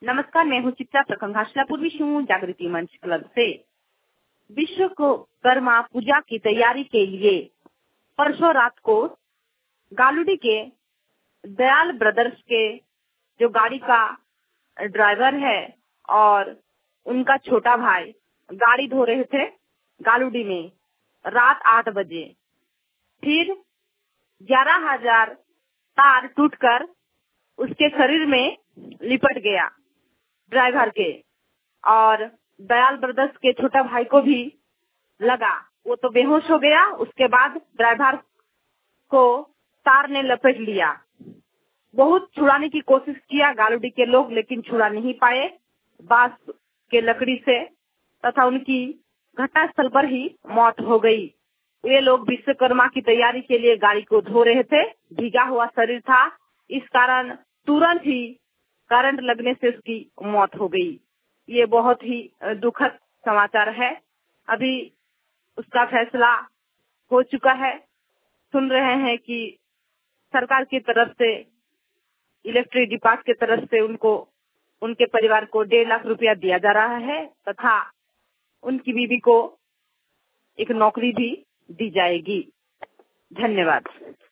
नमस्कार, मैं हूँ चित्रा प्रखंड पूर्वी सिंहभूम जागृति मंच क्लब से। विश्वकर्मा पूजा की तैयारी के लिए परसों रात को गालुडी के दयाल ब्रदर्स के जो गाड़ी का ड्राइवर है और उनका छोटा भाई गाड़ी धो रहे थे गालुडी में रात 8 बजे। फिर 11,000 तार टूटकर उसके शरीर में लिपट गया ड्राइवर के, और दयाल ब्रदर्स के छोटा भाई को भी लगा, वो तो बेहोश हो गया। उसके बाद ड्राइवर को तार ने लपेट लिया। बहुत छुड़ाने की कोशिश किया गालुडी के लोग, लेकिन छुड़ा नहीं पाए बांस के लकड़ी से, तथा उनकी घटनास्थल पर ही मौत हो गई। वे लोग विश्वकर्मा की तैयारी के लिए गाड़ी को धो रहे थे, भीगा हुआ शरीर था, इस कारण तुरंत ही करंट लगने से उसकी मौत हो गई। ये बहुत ही दुखद समाचार है। अभी उसका फैसला हो चुका है। सुन रहे हैं कि सरकार की तरफ से, इलेक्ट्रिक डिपार्टमेंट की तरफ से उनको, उनके परिवार को 1.5 लाख रुपया दिया जा रहा है, तथा उनकी बीवी को एक नौकरी भी दी जाएगी। धन्यवाद।